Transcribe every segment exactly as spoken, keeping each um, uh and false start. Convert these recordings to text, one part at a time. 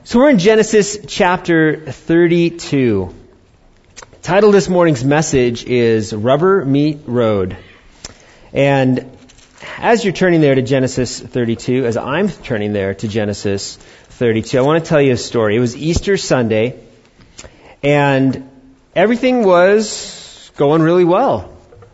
So we're in Genesis chapter thirty-two. The title of this morning's message is Rubber Meet Road. And as you're turning there to Genesis thirty-two, as I'm turning there to Genesis thirty-two, I want to tell you a story. It was Easter Sunday, and everything was going really well.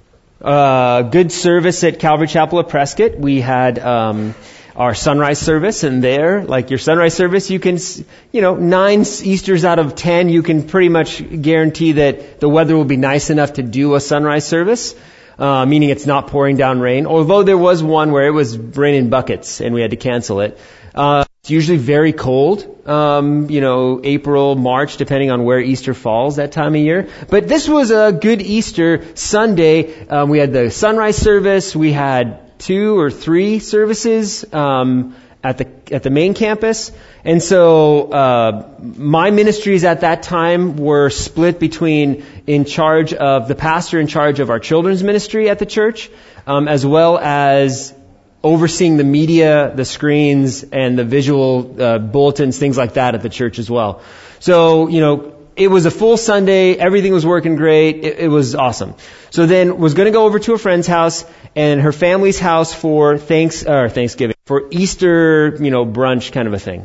Uh, good service at Calvary Chapel of Prescott. We had um, our sunrise service, and there, like your sunrise service, you can, you know, nine Easters out of ten, you can pretty much guarantee that the weather will be nice enough to do a sunrise service, uh, meaning it's not pouring down rain. Although there was one where it was raining buckets, and we had to cancel it. Uh, it's usually very cold, um, you know, April, March, depending on where Easter falls that time of year. But this was a good Easter Sunday. Um, we had the sunrise service. We had two or three services um, at the at the main campus. And so uh, my ministries at that time were split between in charge of the pastor in charge of our children's ministry at the church, um, as well as overseeing the media, the screens, and the visual uh, bulletins, things like that at the church as well. So, you know, it was a full Sunday. Everything was working great. It, it was awesome. So then was going to go over to a friend's house and her family's house for thanks or Thanksgiving, for Easter, you know, brunch kind of a thing.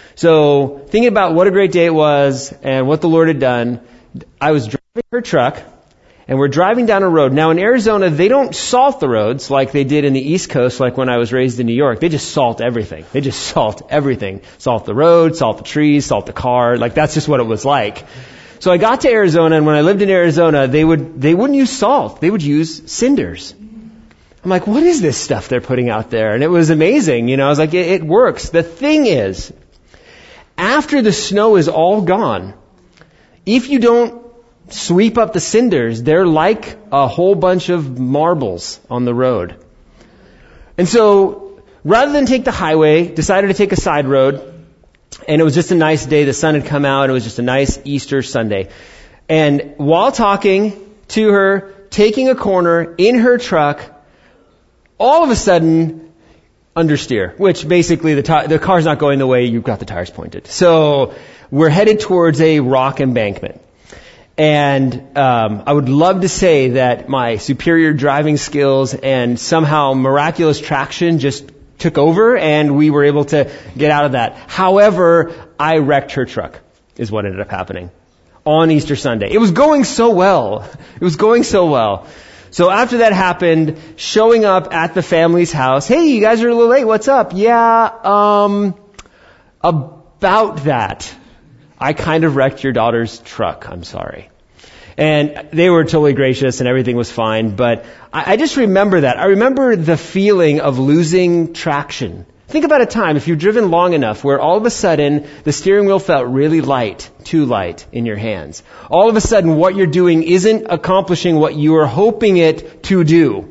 So thinking about what a great day it was and what the Lord had done, I was driving her truck. And we're driving down a road. Now in Arizona, they don't salt the roads like they did in the East Coast, like when I was raised in New York. They just salt everything. They just salt everything. Salt the road, salt the trees, salt the car. Like that's just what it was like. So I got to Arizona, and when I lived in Arizona, they would, they wouldn't use salt. They would use cinders. I'm like, what is this stuff they're putting out there? And it was amazing. You know, I was like, it, it works. The thing is, after the snow is all gone, if you don't sweep up the cinders, they're like a whole bunch of marbles on the road. And so, rather than take the highway, decided to take a side road, and it was just a nice day. The sun had come out. It was just a nice Easter Sunday. And while talking to her, taking a corner in her truck, all of a sudden, understeer, which basically the, t- the car's not going the way you've got the tires pointed. So, we're headed towards a rock embankment. And um, I would love to say that my superior driving skills and somehow miraculous traction just took over and we were able to get out of that. However, I wrecked her truck, is what ended up happening on Easter Sunday. It was going so well. It was going so well. So after that happened, showing up at the family's house, hey, you guys are a little late. What's up? Yeah, um, about that. I kind of wrecked your daughter's truck. I'm sorry. And they were totally gracious and everything was fine. But I, I just remember that. I remember the feeling of losing traction. Think about a time, if you've driven long enough, where all of a sudden the steering wheel felt really light, too light in your hands. All of a sudden what you're doing isn't accomplishing what you were hoping it to do.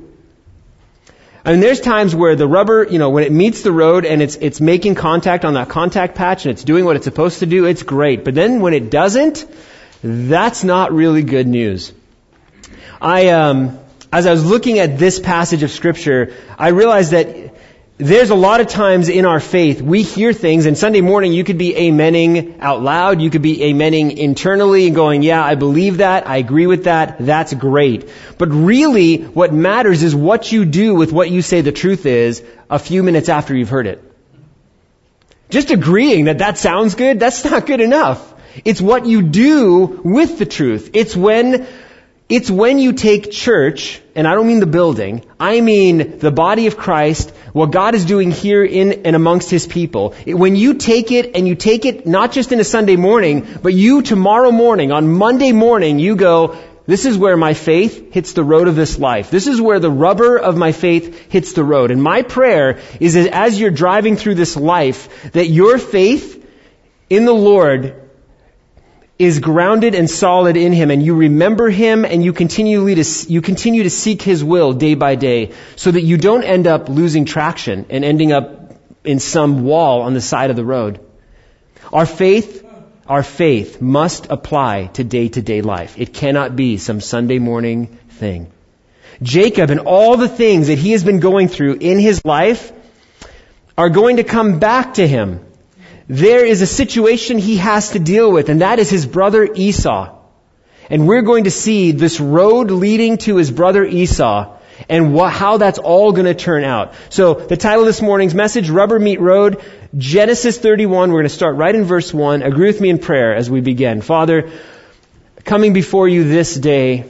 I mean, there's times where the rubber, you know, when it meets the road and it's it's making contact on that contact patch and it's doing what it's supposed to do, it's great. But then when it doesn't, that's not really good news. I, um, as I was looking at this passage of Scripture, I realized that there's a lot of times in our faith, we hear things, and Sunday morning you could be amening out loud, you could be amening internally and going, yeah, I believe that, I agree with that, that's great. But really, what matters is what you do with what you say the truth is a few minutes after you've heard it. Just agreeing that that sounds good, that's not good enough. It's what you do with the truth. It's when It's when you take church, and I don't mean the building, I mean the body of Christ, what God is doing here in and amongst His people. When you take it, and you take it not just in a Sunday morning, but you tomorrow morning, on Monday morning, you go, this is where my faith hits the road of this life. This is where the rubber of my faith hits the road. And my prayer is that as you're driving through this life, that your faith in the Lord is grounded and solid in Him, and you remember Him, and you continually to, you continue to seek His will day by day, so that you don't end up losing traction and ending up in some wall on the side of the road. Our faith, our faith must apply to day-to-day life. It cannot be some Sunday morning thing. Jacob and all the things that he has been going through in his life are going to come back to him. there is a situation he has to deal with, and that is his brother Esau. And we're going to see this road leading to his brother Esau and wh- how that's all going to turn out. So the title of this morning's message, Rubber Meet Road, Genesis thirty-one. We're going to start right in verse one. Agree with me in prayer as we begin. Father, coming before you this day,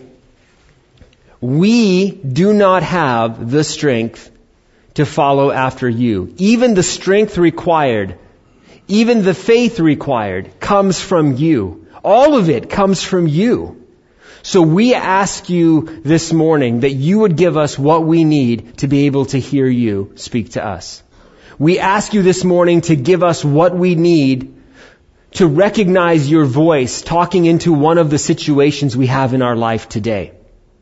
we do not have the strength to follow after you. Even the strength required, even the faith required comes from you. All of it comes from you. So we ask you this morning that you would give us what we need to be able to hear you speak to us. We ask you this morning to give us what we need to recognize your voice talking into one of the situations we have in our life today.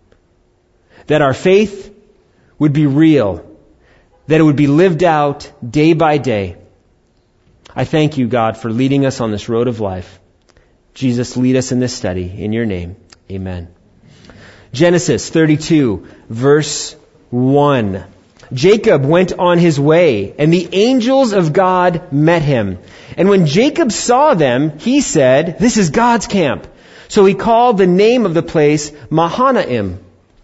That our faith would be real, that it would be lived out day by day. I thank you, God, for leading us on this road of life. Jesus, lead us in this study. In your name, amen. Genesis thirty-two, verse one. Jacob went on his way, and the angels of God met him. And when Jacob saw them, he said, "This is God's camp." So he called the name of the place Mahanaim.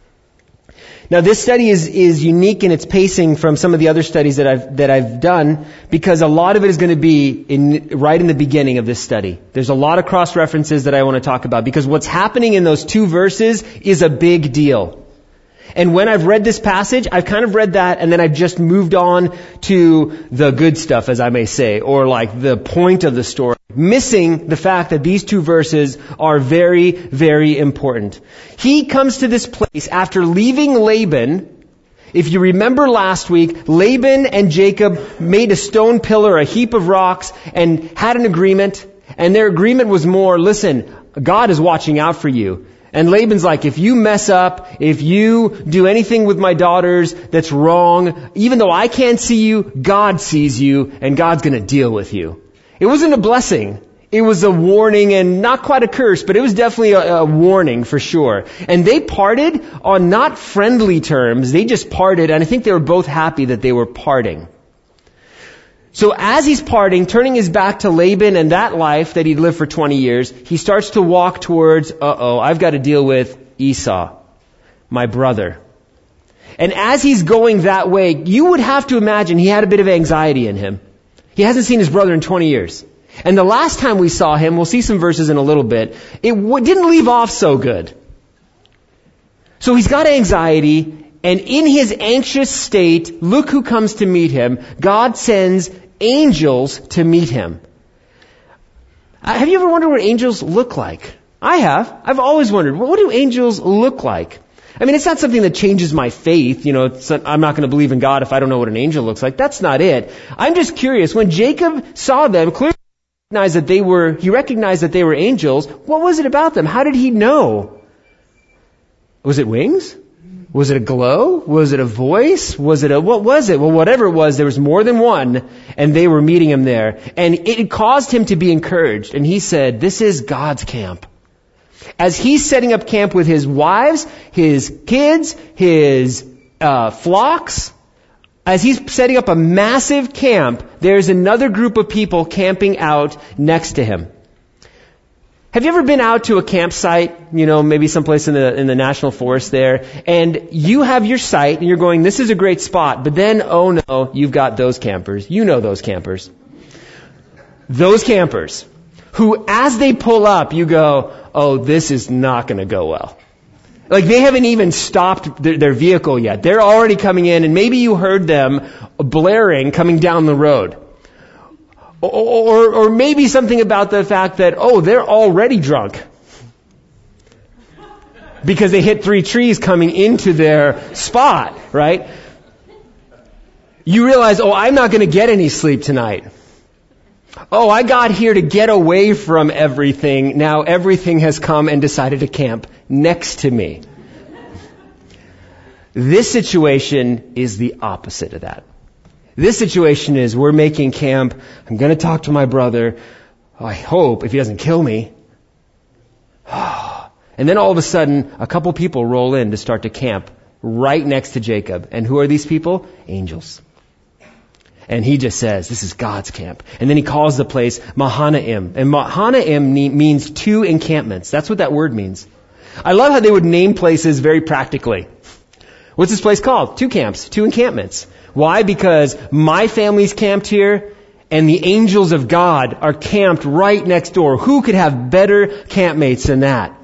Now this study is, is unique in its pacing from some of the other studies that I've, that I've done, because a lot of it is going to be in, right in the beginning of this study. There's a lot of cross-references that I want to talk about, because what's happening in those two verses is a big deal. And when I've read this passage, I've kind of read that, and then I've just moved on to the good stuff, as I may say, or like the point of the story, missing the fact that these two verses are very, very important. He comes to this place after leaving Laban. If you remember last week, Laban and Jacob made a stone pillar, a heap of rocks, and had an agreement. And their agreement was more, listen, God is watching out for you. And Laban's like, if you mess up, if you do anything with my daughters that's wrong, even though I can't see you, God sees you, and God's going to deal with you. It wasn't a blessing. It was a warning, and not quite a curse, but it was definitely a, a warning for sure. And they parted on not friendly terms. They just parted, and I think they were both happy that they were parting. So as he's parting, turning his back to Laban and that life that he'd lived for twenty years, he starts to walk towards, uh-oh, I've got to deal with Esau, my brother. And as he's going that way, you would have to imagine he had a bit of anxiety in him. He hasn't seen his brother in twenty years. And the last time we saw him, we'll see some verses in a little bit, it w- didn't leave off so good. So he's got anxiety, and in his anxious state, look who comes to meet him. God sends angels to meet him. Uh, have you ever wondered what angels look like? I have. I've always wondered, what do angels look like? I mean, it's not something that changes my faith. You know, it's not, I'm not going to believe in God if I don't know what an angel looks like. That's not it. I'm just curious. When Jacob saw them, clearly he recognized that they were, he recognized that they were angels. What was it about them? How did he know? Was it wings? Was it a glow? Was it a voice? Was it a, what was it? Well, whatever it was, there was more than one, and they were meeting him there. And it caused him to be encouraged. And he said, this is God's camp. As he's setting up camp with his wives, his kids, his uh, flocks, as he's setting up a massive camp, there's another group of people camping out next to him. Have you ever been out to a campsite, you know, maybe someplace in the in the national forest there, and you have your site, and you're going, this is a great spot, but then, oh no, you've got those campers. You know those campers. Those campers, who, as they pull up, you go, oh, this is not going to go well. Like, they haven't even stopped their, their vehicle yet. They're already coming in, and maybe you heard them blaring coming down the road. Or, or, or maybe something about the fact that, oh, they're already drunk. Because they hit three trees coming into their spot, right? You realize, oh, I'm not going to get any sleep tonight. Oh, I got here to get away from everything. Now everything has come and decided to camp next to me. This situation is the opposite of that. This situation is, we're making camp. I'm going to talk to my brother. Oh, I hope, if he doesn't kill me. And then all of a sudden, a couple people roll in to start to camp right next to Jacob. And who are these people? Angels. And he just says, this is God's camp. And then he calls the place Mahanaim. And Mahanaim means two encampments. That's what that word means. I love how they would name places very practically. What's this place called? Two camps, two encampments. Why? Because my family's camped here, and the angels of God are camped right next door. Who could have better campmates than that?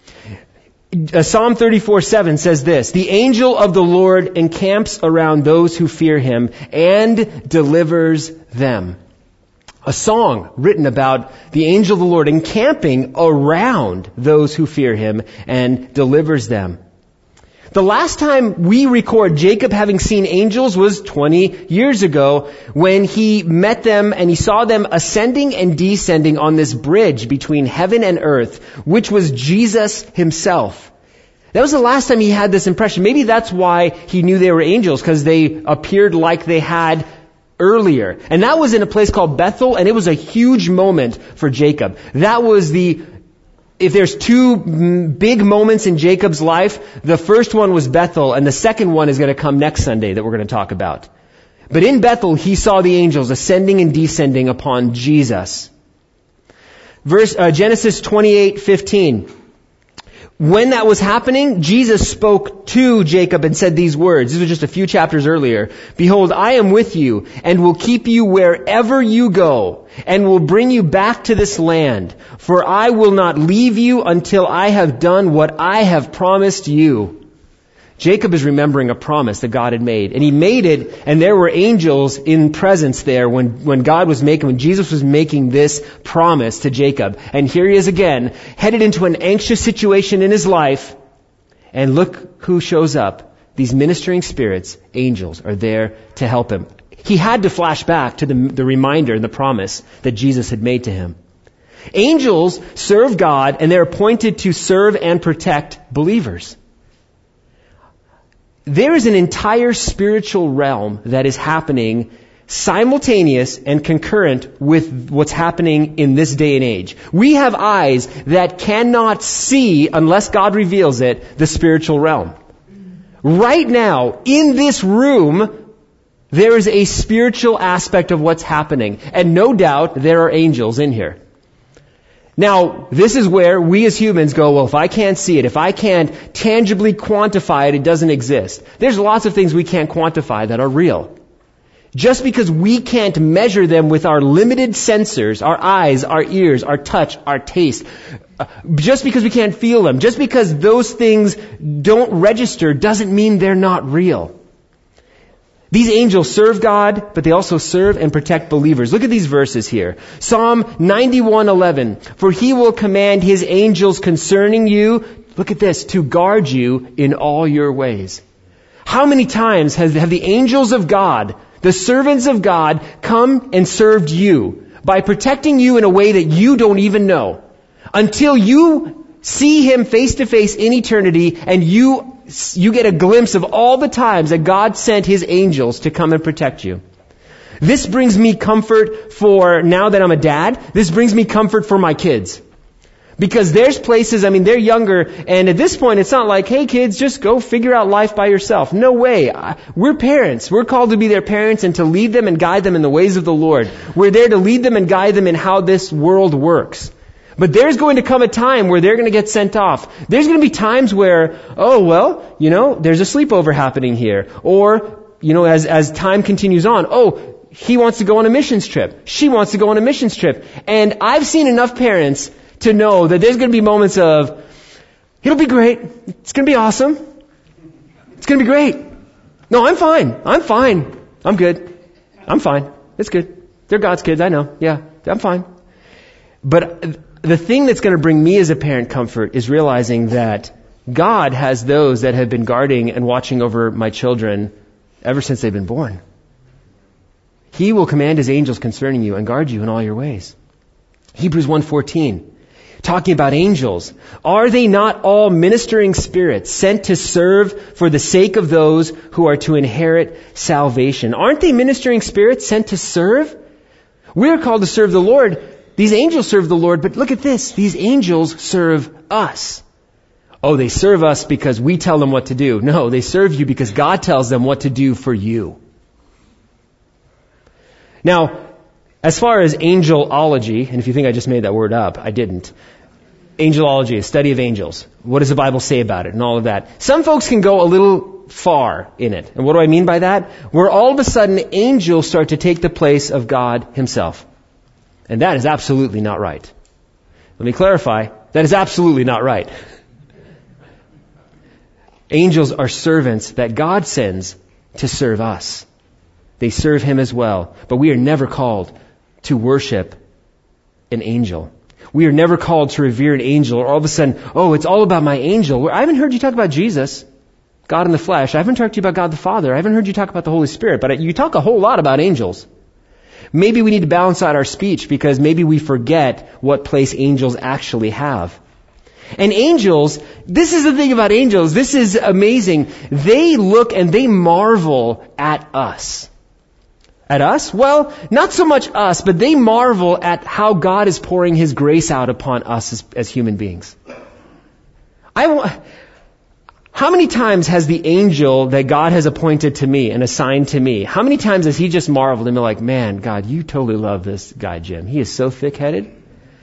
Uh, Psalm thirty-four seven says this, the angel of the Lord encamps around those who fear him and delivers them. A song written about the angel of the Lord encamping around those who fear him and delivers them. The last time we record Jacob having seen angels was twenty years ago when he met them and he saw them ascending and descending on this bridge between heaven and earth, which was Jesus himself. That was the last time he had this impression. Maybe that's why he knew they were angels, because they appeared like they had earlier. And that was in a place called Bethel, and it was a huge moment for Jacob. That was the If there's two big moments in Jacob's life, the first one was Bethel, and the second one is going to come next Sunday that we're going to talk about. But in Bethel, he saw the angels ascending and descending upon Jesus. Verse uh, Genesis twenty-eight fifteen. When that was happening, Jesus spoke to Jacob and said these words. These were just a few chapters earlier. Behold, I am with you and will keep you wherever you go and will bring you back to this land. For I will not leave you until I have done what I have promised you. Jacob is remembering a promise that God had made. And he made it, and there were angels in presence there when, when God was making, when Jesus was making this promise to Jacob. And here he is again, headed into an anxious situation in his life. And look who shows up. These ministering spirits, angels, are there to help him. He had to flash back to the, the reminder and the promise that Jesus had made to him. Angels serve God, and they're appointed to serve and protect believers. There is an entire spiritual realm that is happening simultaneous and concurrent with what's happening in this day and age. We have eyes that cannot see, unless God reveals it, the spiritual realm. Right now, in this room, there is a spiritual aspect of what's happening. And no doubt there are angels in here. Now, this is where we as humans go, well, if I can't see it, if I can't tangibly quantify it, it doesn't exist. There's lots of things we can't quantify that are real. Just because we can't measure them with our limited sensors, our eyes, our ears, our touch, our taste, just because we can't feel them, just because those things don't register doesn't mean they're not real. These angels serve God, but they also serve and protect believers. Look at these verses here. Psalm ninety-one eleven. For he will command his angels concerning you, look at this, to guard you in all your ways. How many times has, have the angels of God, the servants of God, come and served you by protecting you in a way that you don't even know? Until you see him face to face in eternity and you You get a glimpse of all the times that God sent his angels to come and protect you. This brings me comfort for now that I'm a dad. This brings me comfort for my kids. Because there's places, I mean, they're younger, and at this point it's not like, hey kids, just go figure out life by yourself. No way. We're parents. We're called to be their parents and to lead them and guide them in the ways of the Lord. We're there to lead them and guide them in how this world works. But there's going to come a time where they're going to get sent off. There's going to be times where, oh, well, you know, there's a sleepover happening here. Or, you know, as, as time continues on, oh, he wants to go on a missions trip. She wants to go on a missions trip. And I've seen enough parents to know that there's going to be moments of, it'll be great. It's going to be awesome. It's going to be great. No, I'm fine. I'm fine. I'm good. I'm fine. It's good. They're God's kids. I know. Yeah, I'm fine. But the thing that's going to bring me as a parent comfort is realizing that God has those that have been guarding and watching over my children ever since they've been born. He will command his angels concerning you and guard you in all your ways. Hebrews one fourteen, talking about angels. Are they not all ministering spirits sent to serve for the sake of those who are to inherit salvation? Aren't they ministering spirits sent to serve? We're called to serve the Lord. These angels serve the Lord, but look at this. These angels serve us. Oh, they serve us because we tell them what to do. No, they serve you because God tells them what to do for you. Now, as far as angelology, and if you think I just made that word up, I didn't. Angelology, a study of angels. What does the Bible say about it and all of that? Some folks can go a little far in it. And what do I mean by that? Where all of a sudden angels start to take the place of God himself. And that is absolutely not right. Let me clarify. That is absolutely not right. Angels are servants that God sends to serve us. They serve him as well. But we are never called to worship an angel. We are never called to revere an angel, or all of a sudden, oh, it's all about my angel. I haven't heard you talk about Jesus, God in the flesh. I haven't talked to you about God the Father. I haven't heard you talk about the Holy Spirit. But you talk a whole lot about angels. Maybe we need to balance out our speech because maybe we forget what place angels actually have. And angels, this is the thing about angels. This is amazing. They look and they marvel at us. At us? Well, not so much us, but they marvel at how God is pouring his grace out upon us as, as human beings. I, how many times has the angel that God has appointed to me and assigned to me, how many times has he just marveled and been like, man, God, you totally love this guy, Jim. He is so thick-headed.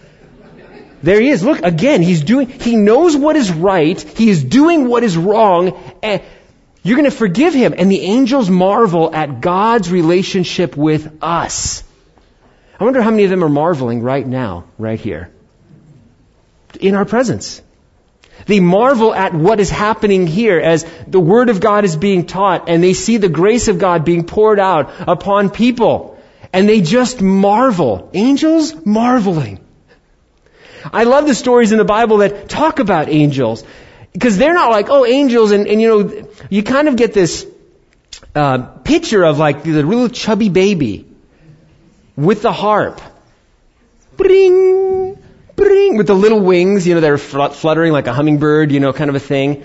There he is. Look, again, he's doing, he knows what is right. He is doing what is wrong. And you're going to forgive him. And the angels marvel at God's relationship with us. I wonder how many of them are marveling right now, right here, in our presence. They marvel at what is happening here as the Word of God is being taught, and they see the grace of God being poured out upon people. And they just marvel. Angels marveling. I love the stories in the Bible that talk about angels. Because they're not like, oh, angels, and, and you know, you kind of get this uh, picture of like the little chubby baby with the harp. Bring, bring, with the little wings, you know, they're fluttering like a hummingbird, you know, kind of a thing.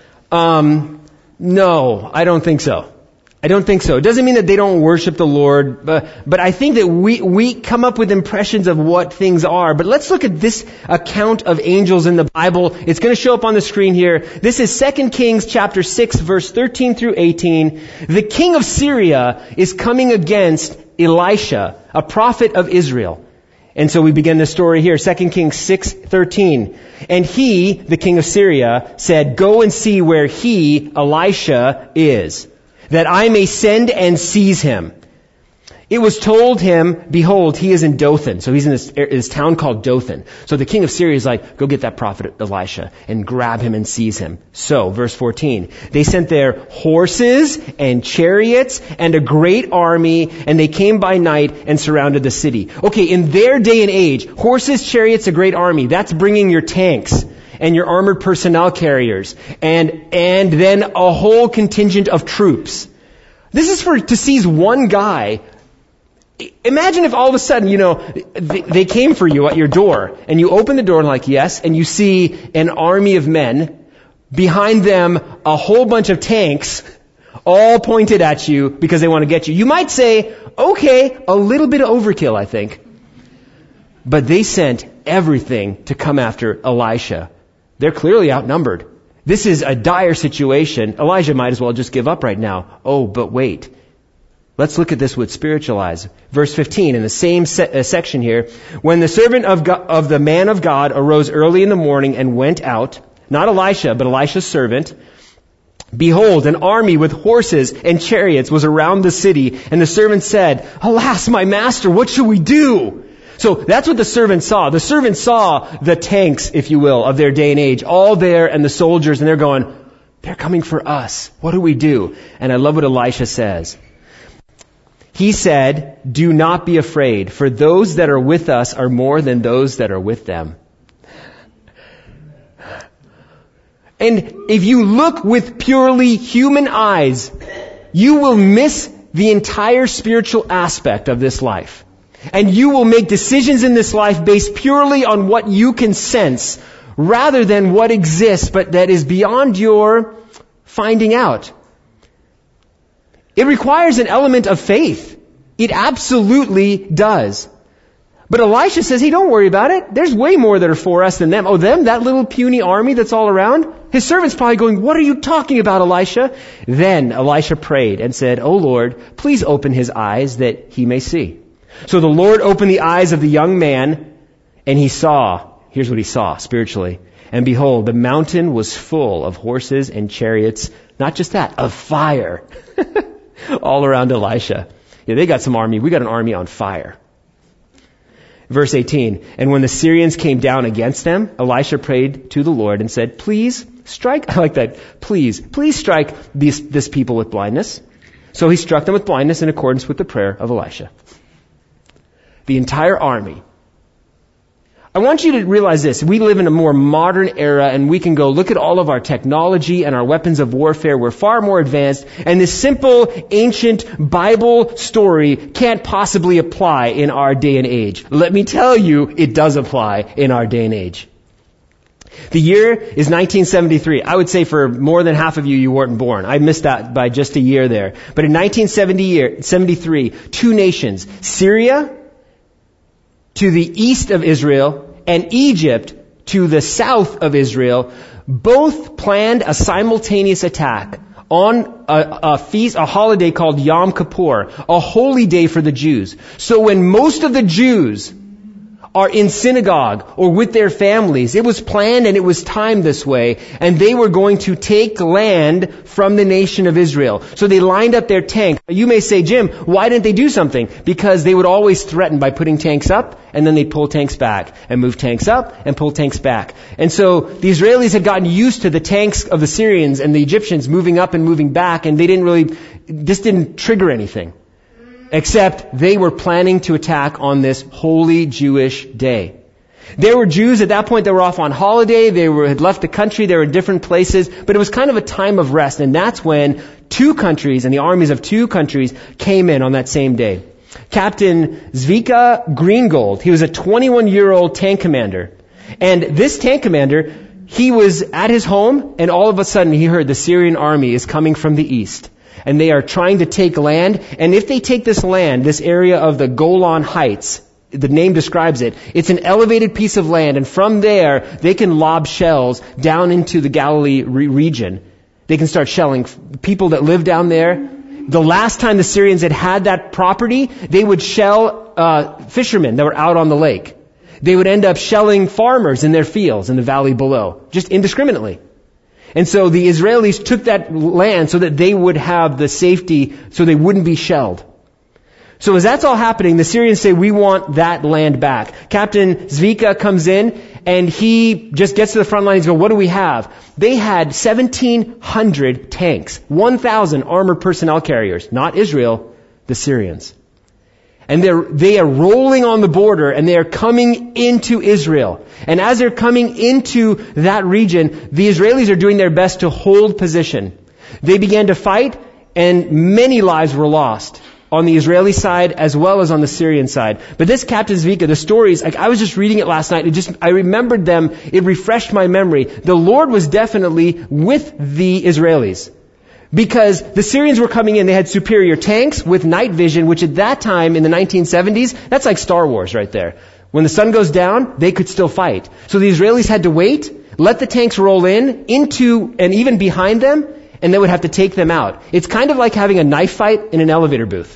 Um, no, I don't think so. I don't think so. It doesn't mean that they don't worship the Lord, but, but I think that we, we come up with impressions of what things are. But let's look at this account of angels in the Bible. It's going to show up on the screen here. This is Second Kings chapter six, verse thirteen through eighteen. The king of Syria is coming against Elisha, a prophet of Israel. And so we begin the story here, Second Kings six thirteen. And he, the king of Syria, said, go and see where he, Elisha, is, that I may send and seize him. It was told him, behold, he is in Dothan. So he's in this, this town called Dothan. So the king of Syria is like, go get that prophet Elisha and grab him and seize him. So, verse fourteen, they sent their horses and chariots and a great army, and they came by night and surrounded the city. Okay, in their day and age, horses, chariots, a great army, that's bringing your tanks and your armored personnel carriers, and and then a whole contingent of troops. This is for to seize one guy. Imagine if all of a sudden, you know, they, they came for you at your door, and you open the door and like, yes, and you see an army of men, behind them a whole bunch of tanks, all pointed at you because they want to get you. You might say, okay, a little bit of overkill, I think. But they sent everything to come after Elisha. They're clearly outnumbered. This is a dire situation. Elijah might as well just give up right now. Oh, but wait. Let's look at this with spiritual eyes. Verse fifteen, in the same se- uh, section here. When the servant of, God, of the man of God arose early in the morning and went out, not Elisha, but Elisha's servant, behold, an army with horses and chariots was around the city. And the servant said, alas, my master, what shall we do? So that's what the servant saw. The servant saw the tanks, if you will, of their day and age, all there, and the soldiers, and they're going, they're coming for us. What do we do? And I love what Elisha says. He said, do not be afraid, for those that are with us are more than those that are with them. And if you look with purely human eyes, you will miss the entire spiritual aspect of this life. And you will make decisions in this life based purely on what you can sense, rather than what exists, but that is beyond your finding out. It requires an element of faith. It absolutely does. But Elisha says, hey, don't worry about it. There's way more that are for us than them. Oh, them? That little puny army that's all around? His servant's probably going, what are you talking about, Elisha? Then Elisha prayed and said, O Lord, please open his eyes that he may see. So the Lord opened the eyes of the young man, and he saw, here's what he saw spiritually. And behold, the mountain was full of horses and chariots, not just that, of fire, all around Elisha. Yeah, they got some army. We got an army on fire. Verse eighteen, and when the Syrians came down against them, Elisha prayed to the Lord and said, please strike, I like that, please, please strike these, this people with blindness. So he struck them with blindness in accordance with the prayer of Elisha. The entire army. I want you to realize this. We live in a more modern era, and we can go look at all of our technology and our weapons of warfare. We're far more advanced, and this simple, ancient Bible story can't possibly apply in our day and age. Let me tell you, it does apply in our day and age. The year is nineteen seventy-three. I would say for more than half of you, you weren't born. I missed that by just a year there. But in nineteen seventy-three, two nations, Syria to the east of Israel, and Egypt to the south of Israel, both planned a simultaneous attack on a, a feast, a holiday called Yom Kippur, a holy day for the Jews. So when most of the Jews are in synagogue or with their families, it was planned and it was timed this way, and they were going to take land from the nation of Israel. So they lined up their tanks. You may say, Jim, why didn't they do something? Because they would always threaten by putting tanks up, and then they'd pull tanks back, and move tanks up, and pull tanks back. And so the Israelis had gotten used to the tanks of the Syrians and the Egyptians moving up and moving back, and they didn't really, this didn't trigger anything. Except they were planning to attack on this holy Jewish day. There were Jews at that point that were off on holiday. They were, had left the country. They were in different places. But it was kind of a time of rest. And that's when two countries and the armies of two countries came in on that same day. Captain Zvika Greengold, he was a twenty-one-year-old tank commander. And this tank commander, he was at his home, and all of a sudden he heard the Syrian army is coming from the east. And they are trying to take land. And if they take this land, this area of the Golan Heights, the name describes it, it's an elevated piece of land. And from there, they can lob shells down into the Galilee re- region. They can start shelling people that live down there. The last time the Syrians had had that property, they would shell uh, fishermen that were out on the lake. They would end up shelling farmers in their fields in the valley below, just indiscriminately. And so the Israelis took that land so that they would have the safety, so they wouldn't be shelled. So as that's all happening, the Syrians say, we want that land back. Captain Zvika comes in, and he just gets to the front line. He's going, what do we have? They had seventeen hundred tanks, one thousand armored personnel carriers, not Israel, the Syrians. And they're, they are rolling on the border, and they are coming into Israel. And as they're coming into that region, the Israelis are doing their best to hold position. They began to fight, and many lives were lost on the Israeli side as well as on the Syrian side. But this Captain Zvika, the stories, like I was just reading it last night, it just, I remembered them, it refreshed my memory. The Lord was definitely with the Israelis. Because the Syrians were coming in, they had superior tanks with night vision, which at that time in the nineteen seventies, that's like Star Wars right there. When the sun goes down, they could still fight. So the Israelis had to wait, let the tanks roll in, into, and even behind them, and they would have to take them out. It's kind of like having a knife fight in an elevator booth.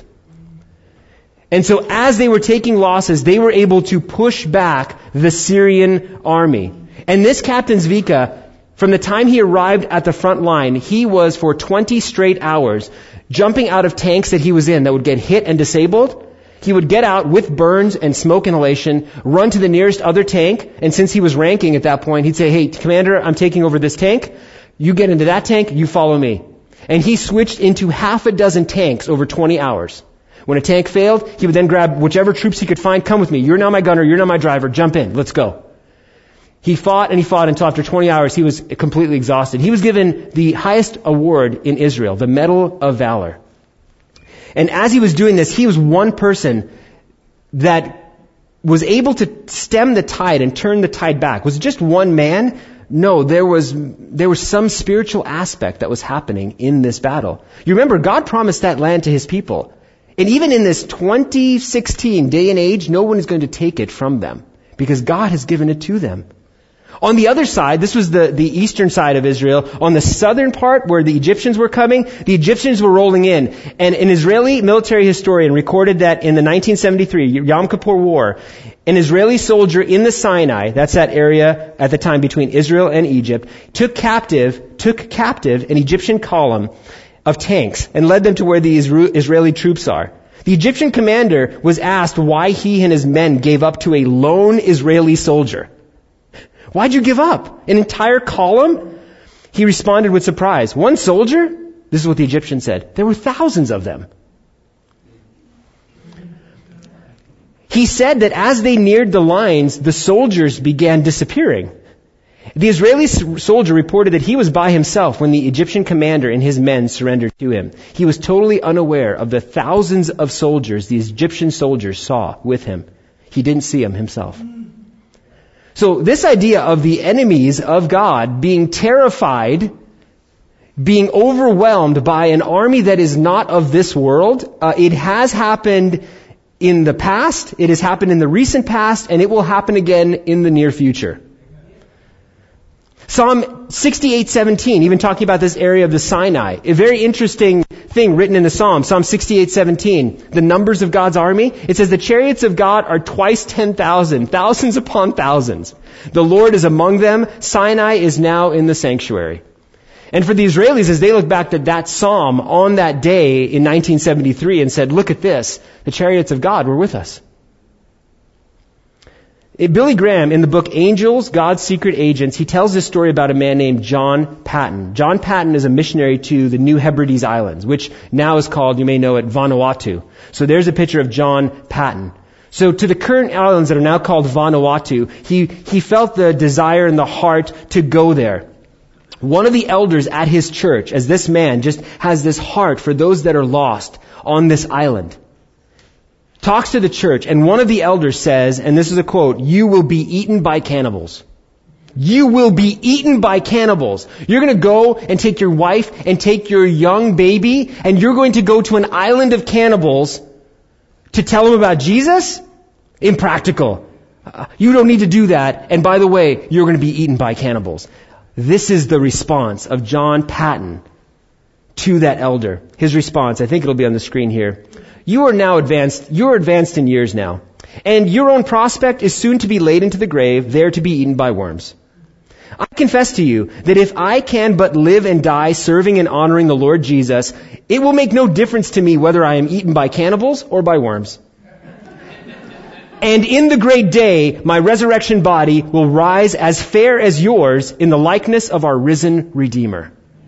And so as they were taking losses, they were able to push back the Syrian army. And this Captain Zvika, from the time he arrived at the front line, he was for twenty straight hours jumping out of tanks that he was in that would get hit and disabled. He would get out with burns and smoke inhalation, run to the nearest other tank, and since he was ranking at that point, he'd say, hey, Commander, I'm taking over this tank. You get into that tank, you follow me. And he switched into half a dozen tanks over twenty hours. When a tank failed, he would then grab whichever troops he could find, come with me. You're now my gunner, you're now my driver, jump in, let's go. He fought and he fought until after twenty hours he was completely exhausted. He was given the highest award in Israel, the Medal of Valor. And as he was doing this, he was one person that was able to stem the tide and turn the tide back. Was it just one man? No, there was, there was some spiritual aspect that was happening in this battle. You remember, God promised that land to His people. And even in this twenty sixteen day and age, no one is going to take it from them because God has given it to them. On the other side, this was the, the eastern side of Israel, on the southern part where the Egyptians were coming, the Egyptians were rolling in. And an Israeli military historian recorded that in the nineteen seventy-three Yom Kippur War, an Israeli soldier in the Sinai, that's that area at the time between Israel and Egypt, took captive, took captive an Egyptian column of tanks and led them to where the Israeli troops are. The Egyptian commander was asked why he and his men gave up to a lone Israeli soldier. Why'd you give up? An entire column? He responded with surprise. One soldier? This is what the Egyptian said. There were thousands of them. He said that as they neared the lines, the soldiers began disappearing. The Israeli soldier reported that he was by himself when the Egyptian commander and his men surrendered to him. He was totally unaware of the thousands of soldiers the Egyptian soldiers saw with him. He didn't see them himself. So this idea of the enemies of God being terrified, being overwhelmed by an army that is not of this world, uh, it has happened in the past, it has happened in the recent past, and it will happen again in the near future. Psalm sixty-eight seventeen, even talking about this area of the Sinai, a very interesting thing written in the Psalm, Psalm sixty-eight seventeen, the numbers of God's army. It says, the chariots of God are twice ten thousand, thousands upon thousands. The Lord is among them. Sinai is now in the sanctuary. And for the Israelis, as they look back at that psalm on that day in nineteen seventy-three and said, look at this, the chariots of God were with us. Billy Graham, in the book Angels, God's Secret Agents, he tells this story about a man named John Patton. John Patton is a missionary to the New Hebrides Islands, which now is called, you may know it, Vanuatu. So there's a picture of John Patton. So to the current islands that are now called Vanuatu, he, he felt the desire and the heart to go there. One of the elders at his church, as this man just has this heart for those that are lost on this island, talks to the church, and one of the elders says, and this is a quote, "You will be eaten by cannibals." You will be eaten by cannibals. You're going to go and take your wife and take your young baby, and you're going to go to an island of cannibals to tell them about Jesus? Impractical. Uh, you don't need to do that. And by the way, you're going to be eaten by cannibals. This is the response of John Patton to that elder. His response, I think it'll be on the screen here. You are now advanced, you're advanced in years now, and your own prospect is soon to be laid into the grave, there to be eaten by worms. I confess to you that if I can but live and die serving and honoring the Lord Jesus, it will make no difference to me whether I am eaten by cannibals or by worms. And in the great day, my resurrection body will rise as fair as yours in the likeness of our risen Redeemer.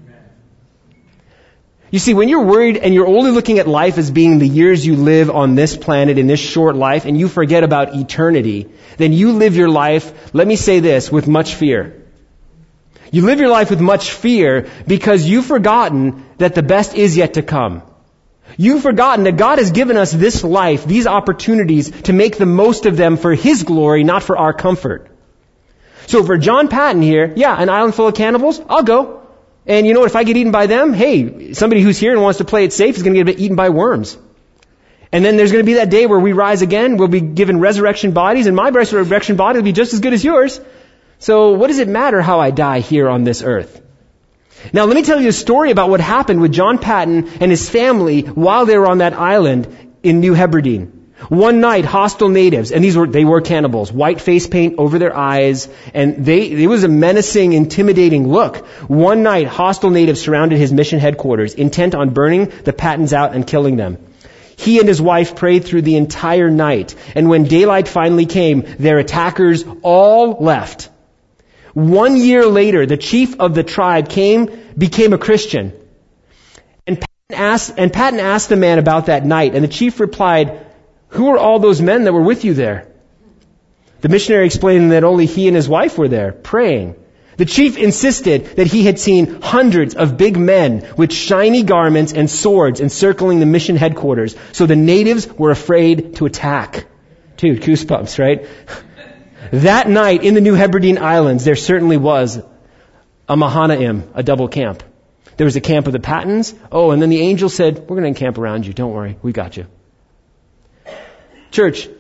You see, when you're worried and you're only looking at life as being the years you live on this planet in this short life, and you forget about eternity, then you live your life, let me say this, with much fear. You live your life with much fear because you've forgotten that the best is yet to come. You've forgotten that God has given us this life, these opportunities, to make the most of them for His glory, not for our comfort. So for John Patton here, yeah, an island full of cannibals, I'll go. And you know what, if I get eaten by them, hey, somebody who's here and wants to play it safe is going to get eaten by worms. And then there's going to be that day where we rise again, we'll be given resurrection bodies, and my resurrection body will be just as good as yours. So what does it matter how I die here on this earth? Now let me tell you a story about what happened with John Patton and his family while they were on that island in New Hebrides. One night, hostile natives, and these were, they were cannibals, white face paint over their eyes, and they, it was a menacing, intimidating look. One night, hostile natives surrounded his mission headquarters, intent on burning the Pattons out and killing them. He and his wife prayed through the entire night, and when daylight finally came, their attackers all left. One year later, the chief of the tribe came, became a Christian. And Patton asked, and Patton asked the man about that night, and the chief replied, "Who are all those men that were with you there?" The missionary explained that only he and his wife were there, praying. The chief insisted that he had seen hundreds of big men with shiny garments and swords encircling the mission headquarters, so the natives were afraid to attack. Dude, goosebumps, right? That night in the New Hebridean Islands, there certainly was a Mahanaim, a double camp. There was a camp of the Pattons. Oh, and then the angel said, "We're going to encamp around you. Don't worry. We got you." Church,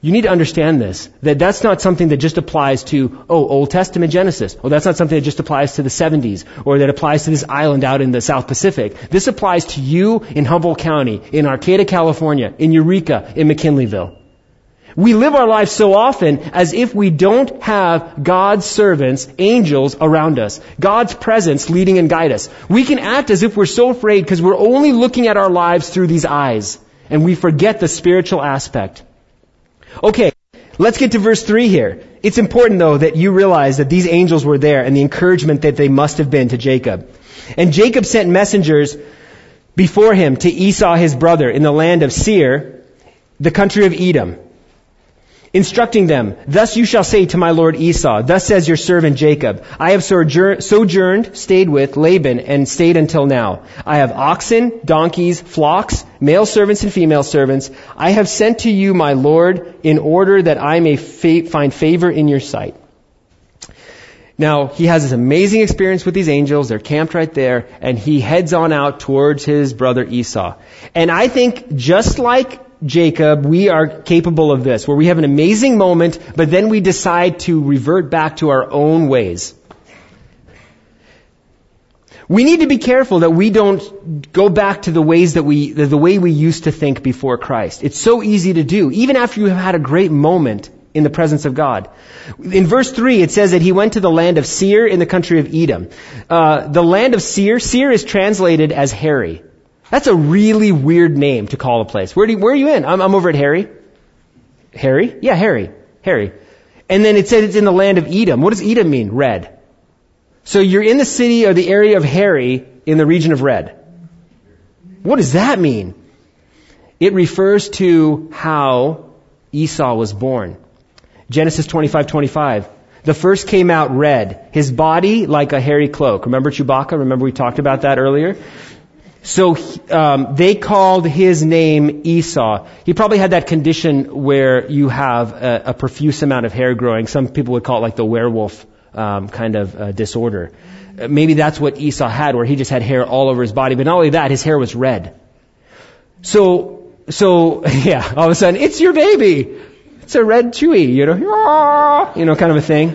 You need to understand this, that that's not something that just applies to, oh, Old Testament Genesis. Oh, that's not something that just applies to the seventies or that applies to this island out in the South Pacific. This applies to you in Humboldt County, in Arcata, California, in Eureka, in McKinleyville. We live our lives so often as if we don't have God's servants, angels, around us. God's presence leading and guide us. We can act as if we're so afraid because we're only looking at our lives through these eyes, and we forget the spiritual aspect. Okay, let's get to verse three here. It's important, though, that you realize that these angels were there and the encouragement that they must have been to Jacob. And Jacob sent messengers before him to Esau his brother in the land of Seir, the country of Edom, instructing them, "Thus you shall say to my lord Esau, thus says your servant Jacob, I have sojourned, stayed with Laban, and stayed until now. I have oxen, donkeys, flocks, male servants and female servants. I have sent to you, my lord, in order that I may fa- find favor in your sight." Now, he has this amazing experience with these angels. They're camped right there, and he heads on out towards his brother Esau. And I think just like Jacob, we are capable of this, where we have an amazing moment, but then we decide to revert back to our own ways. We need to be careful that we don't go back to the ways that we, the way we used to think before Christ. It's so easy to do, even after you have had a great moment in the presence of God. In verse three, it says that he went to the land of Seir in the country of Edom. Uh, the land of Seir, Seir is translated as hairy. That's a really weird name to call a place. Where do you, where are you in? I'm, I'm over at Harry. Harry? Yeah, Harry. Harry. And then it said it's in the land of Edom. What does Edom mean? Red. So you're in the city or the area of Harry in the region of red. What does that mean? It refers to how Esau was born. Genesis twenty-five twenty-five. The first came out red, his body like a hairy cloak. Remember Chewbacca? Remember we talked about that earlier? So um, they called his name Esau. He probably had that condition where you have a, a profuse amount of hair growing. Some people would call it like the werewolf um, kind of uh, disorder. Uh, maybe that's what Esau had, where he just had hair all over his body. But not only that, his hair was red. So, so yeah, all of a sudden, it's your baby. It's a red Chewy, you know, you know, kind of a thing.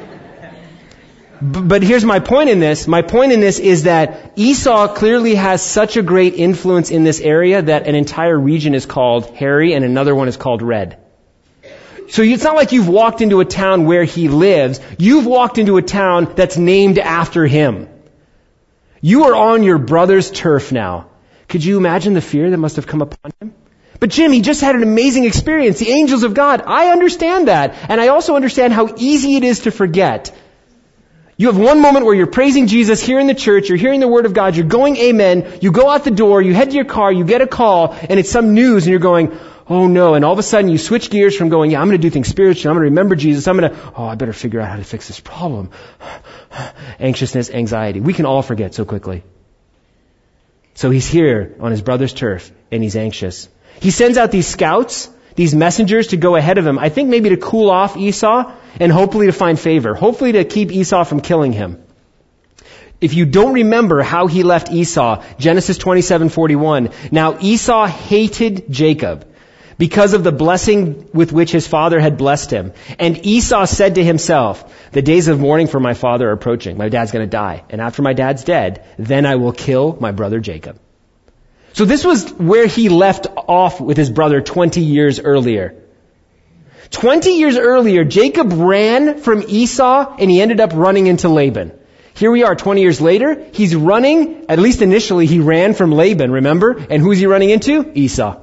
But here's my point in this. My point in this is that Esau clearly has such a great influence in this area that an entire region is called hairy and another one is called red. So it's not like you've walked into a town where he lives. You've walked into a town that's named after him. You are on your brother's turf now. Could you imagine the fear that must have come upon him? But Jim, he just had an amazing experience. The angels of God. I understand that. And I also understand how easy it is to forget. You have one moment where you're praising Jesus here in the church, you're hearing the Word of God, you're going amen, you go out the door, you head to your car, you get a call, and it's some news, and you're going, oh no, and all of a sudden you switch gears from going, yeah, I'm going to do things spiritually, I'm going to remember Jesus, I'm going to, oh, I better figure out how to fix this problem. Anxiousness, anxiety. We can all forget so quickly. So he's here on his brother's turf, and he's anxious. He sends out these scouts, these messengers to go ahead of him, I think maybe to cool off Esau, and hopefully to find favor. Hopefully to keep Esau from killing him. If you don't remember how he left Esau, Genesis twenty-seven forty-one, now Esau hated Jacob because of the blessing with which his father had blessed him. And Esau said to himself, the days of mourning for my father are approaching. My dad's going to die. And after my dad's dead, then I will kill my brother Jacob. So this was where he left off with his brother twenty years earlier. twenty years earlier, Jacob ran from Esau and he ended up running into Laban. Here we are twenty years later. He's running, at least initially he ran from Laban, remember? And who's he running into? Esau.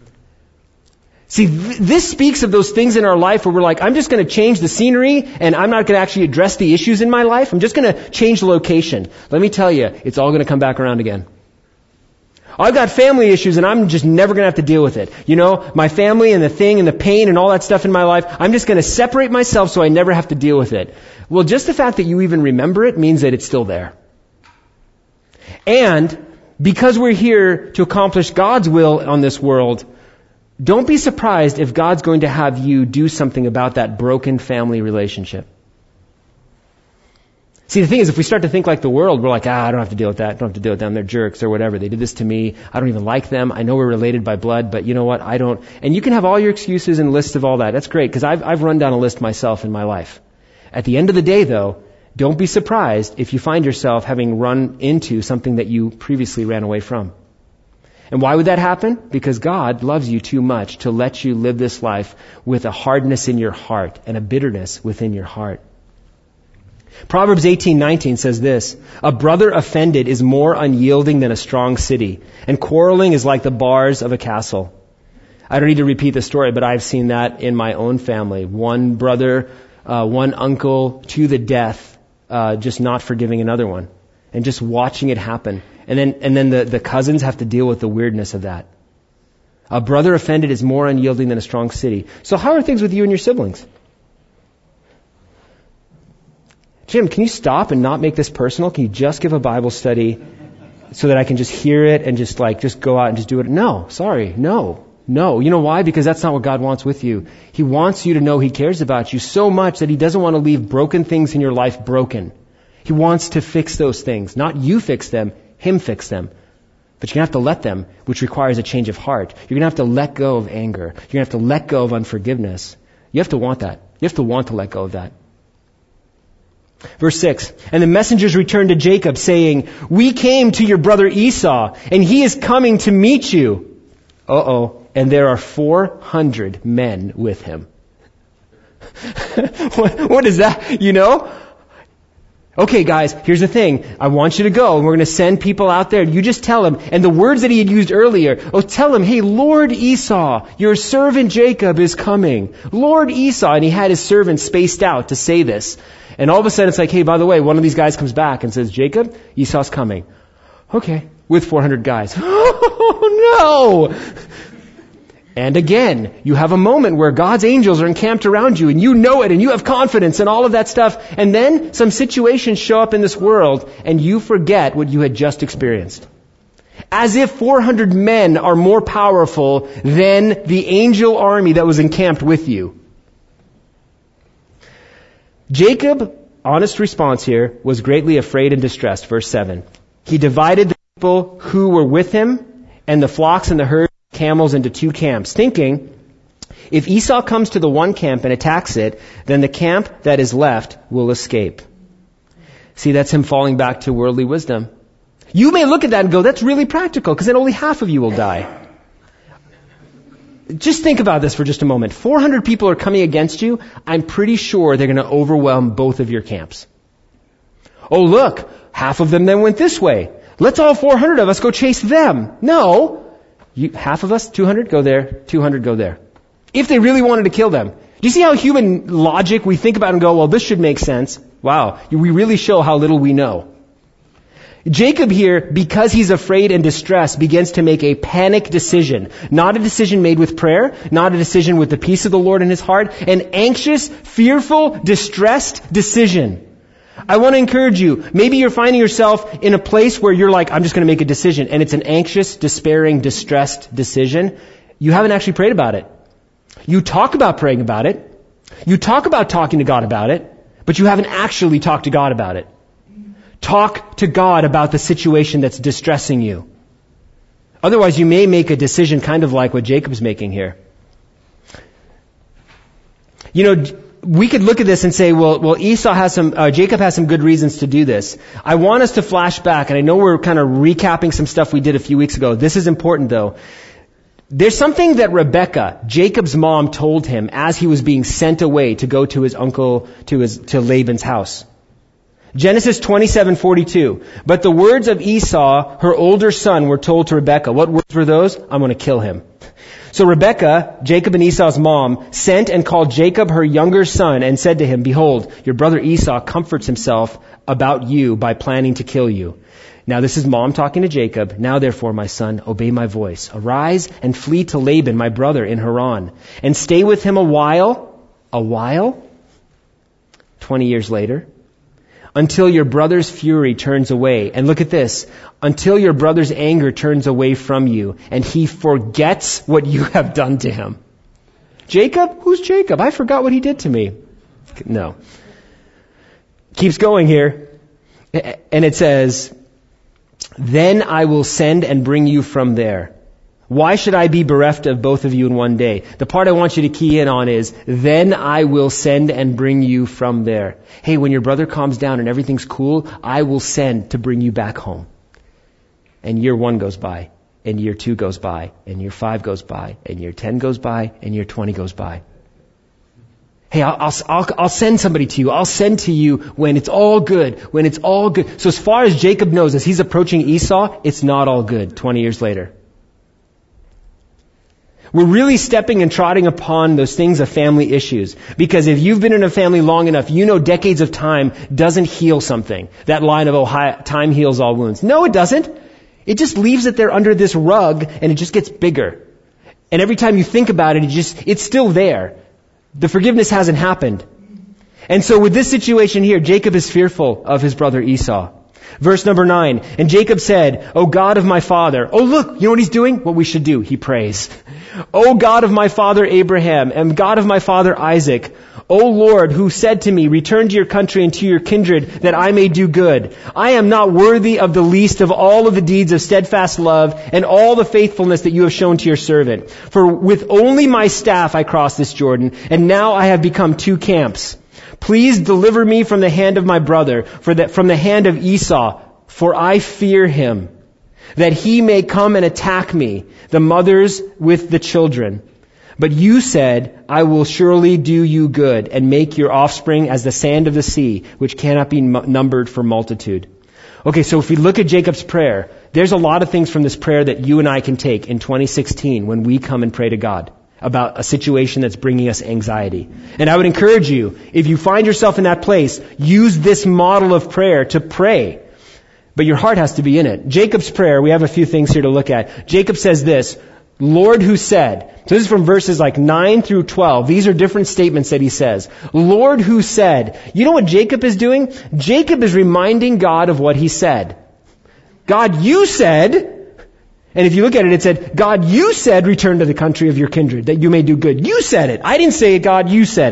See, th- this speaks of those things in our life where we're like, I'm just going to change the scenery and I'm not going to actually address the issues in my life. I'm just going to change the location. Let me tell you, it's all going to come back around again. I've got family issues and I'm just never going to have to deal with it. You know, my family and the thing and the pain and all that stuff in my life, I'm just going to separate myself so I never have to deal with it. Well, just the fact that you even remember it means that it's still there. And because we're here to accomplish God's will on this world, don't be surprised if God's going to have you do something about that broken family relationship. See, the thing is, if we start to think like the world, we're like, ah, I don't have to deal with that. I don't have to deal with them. They're jerks or whatever. They did this to me. I don't even like them. I know we're related by blood, but you know what? I don't. And you can have all your excuses and lists of all that. That's great, because I've, I've run down a list myself in my life. At the end of the day, though, don't be surprised if you find yourself having run into something that you previously ran away from. And why would that happen? Because God loves you too much to let you live this life with a hardness in your heart and a bitterness within your heart. Proverbs eighteen nineteen says this, "A brother offended is more unyielding than a strong city, and quarreling is like the bars of a castle." I don't need to repeat the story, but I've seen that in my own family. One brother, uh, one uncle to the death, uh, just not forgiving another one, and just watching it happen. And then, and then the, the cousins have to deal with the weirdness of that. A brother offended is more unyielding than a strong city. So how are things with you and your siblings? Jim, can you stop and not make this personal? Can you just give a Bible study so that I can just hear it and just like, just go out and just do it? No, sorry, no, no. You know why? Because that's not what God wants with you. He wants you to know He cares about you so much that He doesn't want to leave broken things in your life broken. He wants to fix those things. Not you fix them, Him fix them. But you're going to have to let them, which requires a change of heart. You're going to have to let go of anger. You're going to have to let go of unforgiveness. You have to want that. You have to want to let go of that. Verse six, "And the messengers returned to Jacob, saying, 'We came to your brother Esau, and he is coming to meet you.' Uh-oh. And there are four hundred men with him." what, what is that? You know? Okay, guys, here's the thing. I want you to go, and we're going to send people out there. You just tell him. And the words that he had used earlier, oh, tell him, "Hey, Lord Esau, your servant Jacob is coming. Lord Esau." And he had his servant spaced out to say this. And all of a sudden it's like, hey, by the way, one of these guys comes back and says, "Jacob, Esau's coming." Okay, with four hundred guys. Oh, no! And again, you have a moment where God's angels are encamped around you and you know it and you have confidence and all of that stuff. And then some situations show up in this world and you forget what you had just experienced. As if four hundred men are more powerful than the angel army that was encamped with you. Jacob, honest response here, was greatly afraid and distressed. Verse seven. He divided the people who were with him and the flocks and the herds and camels into two camps, thinking, if Esau comes to the one camp and attacks it, then the camp that is left will escape. See, that's him falling back to worldly wisdom. You may look at that and go, that's really practical, because then only half of you will die. Just think about this for just a moment. four hundred people are coming against you. I'm pretty sure they're going to overwhelm both of your camps. Oh, look, half of them then went this way. Let's all four hundred of us go chase them. No. You, half of us, two hundred, go there, two hundred go there. If they really wanted to kill them. Do you see how human logic, we think about and go, well, this should make sense. Wow, we really show how little we know. Jacob here, because he's afraid and distressed, begins to make a panic decision. Not a decision made with prayer, not a decision with the peace of the Lord in his heart, an anxious, fearful, distressed decision. I want to encourage you, maybe you're finding yourself in a place where you're like, I'm just going to make a decision, and it's an anxious, despairing, distressed decision. You haven't actually prayed about it. You talk about praying about it. You talk about talking to God about it, but you haven't actually talked to God about it. Talk to God about the situation that's distressing you. Otherwise, you may make a decision kind of like what Jacob's making here. You know, we could look at this and say, well, well, Esau has some, uh, Jacob has some good reasons to do this. I want us to flash back, and I know we're kind of recapping some stuff we did a few weeks ago. This is important, though. There's something that Rebekah, Jacob's mom, told him as he was being sent away to go to his uncle, to his, to Laban's house. Genesis twenty-seven forty-two. But the words of Esau, her older son, were told to Rebekah. What words were those? I'm going to kill him. So Rebekah, Jacob and Esau's mom, sent and called Jacob, her younger son, and said to him, behold, your brother Esau comforts himself about you by planning to kill you. Now this is mom talking to Jacob. Now therefore, my son, obey my voice. Arise and flee to Laban, my brother, in Haran, and stay with him a while. A while? Twenty years later. Until your brother's fury turns away. And look at this. Until your brother's anger turns away from you, and he forgets what you have done to him. Jacob? Who's Jacob? I forgot what he did to me. No. Keeps going here. And it says, then I will send and bring you from there. Why should I be bereft of both of you in one day? The part I want you to key in on is, then I will send and bring you from there. Hey, when your brother calms down and everything's cool, I will send to bring you back home. And year one goes by, and year two goes by, and year five goes by, and year ten goes by, and year twenty goes by. Hey, I'll, I'll, I'll, I'll send somebody to you. I'll send to you when it's all good, when it's all good. So as far as Jacob knows, as he's approaching Esau, it's not all good twenty years later. We're really stepping and trotting upon those things of family issues. Because if you've been in a family long enough, you know decades of time doesn't heal something. That line of, oh, time heals all wounds. No, it doesn't. It just leaves it there under this rug, and it just gets bigger. And every time you think about it, it just, it's still there. The forgiveness hasn't happened. And so with this situation here, Jacob is fearful of his brother Esau. Verse number nine, and Jacob said, O God of my father. Oh, look, you know what he's doing? What we should do. He prays. O God of my father Abraham, and God of my father Isaac, O Lord, who said to me, return to your country and to your kindred, that I may do good. I am not worthy of the least of all of the deeds of steadfast love and all the faithfulness that you have shown to your servant. For with only my staff I crossed this Jordan, and now I have become two camps. Please deliver me from the hand of my brother, for that from the hand of Esau, for I fear him, that he may come and attack me, the mothers with the children. But you said, I will surely do you good and make your offspring as the sand of the sea, which cannot be numbered for multitude. Okay, so if we look at Jacob's prayer, there's a lot of things from this prayer that you and I can take in twenty sixteen when we come and pray to God about a situation that's bringing us anxiety. And I would encourage you, if you find yourself in that place, use this model of prayer to pray. But your heart has to be in it. Jacob's prayer, we have a few things here to look at. Jacob says this, Lord who said, so this is from verses like nine through twelve. These are different statements that he says. Lord who said. You know what Jacob is doing? Jacob is reminding God of what he said. God, you said, and if you look at it, it said, God, you said, return to the country of your kindred, that you may do good. You said it. I didn't say it, God, you said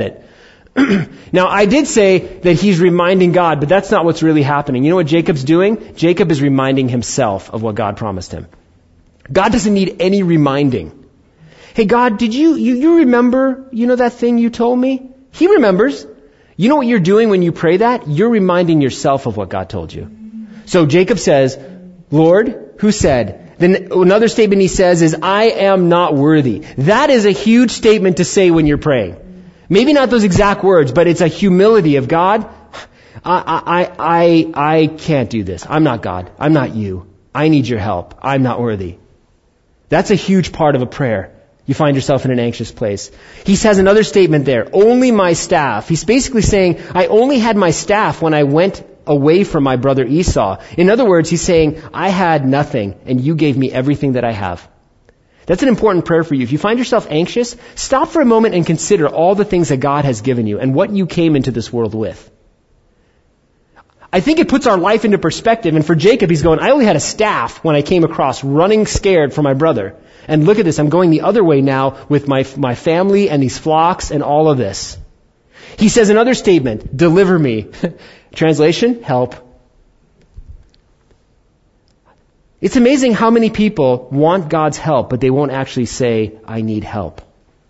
it. Now, I did say that he's reminding God, but that's not what's really happening. You know what Jacob's doing? Jacob is reminding himself of what God promised him. God doesn't need any reminding. Hey, God, did you, you, you remember, you know, that thing you told me? He remembers. You know what you're doing when you pray that? You're reminding yourself of what God told you. So Jacob says, Lord, who said? Then another statement he says is, I am not worthy. That is a huge statement to say when you're praying. Maybe not those exact words, but it's a humility of God. I, I, I, I can't do this. I'm not God. I'm not you. I need your help. I'm not worthy. That's a huge part of a prayer. You find yourself in an anxious place. He says another statement there, only my staff. He's basically saying, I only had my staff when I went away from my brother Esau. In other words, he's saying, I had nothing and you gave me everything that I have. That's an important prayer for you. If you find yourself anxious, stop for a moment and consider all the things that God has given you and what you came into this world with. I think it puts our life into perspective. And for Jacob, he's going, I only had a staff when I came across running scared for my brother. And look at this, I'm going the other way now with my, my family and these flocks and all of this. He says another statement, deliver me. Translation, help. It's amazing how many people want God's help, but they won't actually say, I need help.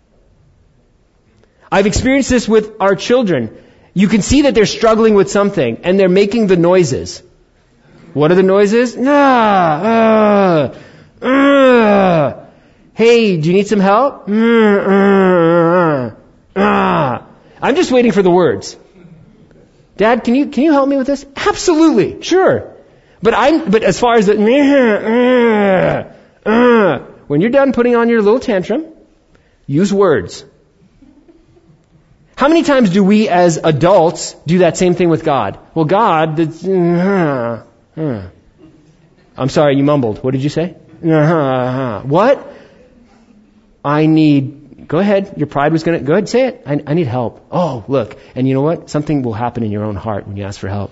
I've experienced this with our children. You can see that they're struggling with something, and they're making the noises. What are the noises? Ah, uh, uh. Hey, do you need some help? Uh, uh, uh. I'm just waiting for the words. Dad, can you can you help me with this? Absolutely, sure. But I'm but as far as the uh, uh, when you're done putting on your little tantrum, use words. How many times do we as adults do that same thing with God? Well, God, uh, uh. I'm sorry, you mumbled. What did you say? Uh, uh, what? I need, go ahead, your pride was going to, go ahead, say it. I, I need help. Oh, look. And you know what? Something will happen in your own heart when you ask for help.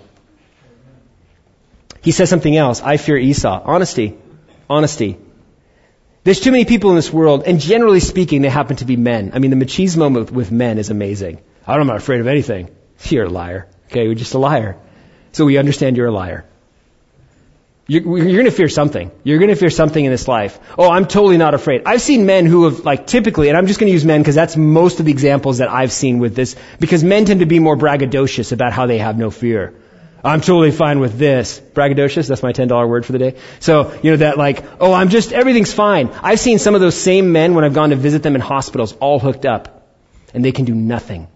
He says something else. I fear Esau. Honesty. Honesty. There's too many people in this world, and generally speaking, they happen to be men. I mean, the machismo with, with men is amazing. I'm not afraid of anything. You're a liar. Okay, you're just a liar. so we understand you're a liar. You're, you're going to fear something. You're going to fear something in this life. Oh, I'm totally not afraid. I've seen men who have, like, typically, and I'm just going to use men because that's most of the examples that I've seen with this, because men tend to be more braggadocious about how they have no fear. I'm totally fine with this. Braggadocious, that's my ten dollar word for the day. So, you know, that like, oh, I'm just, everything's fine. I've seen some of those same men when I've gone to visit them in hospitals, all hooked up, and they can do nothing.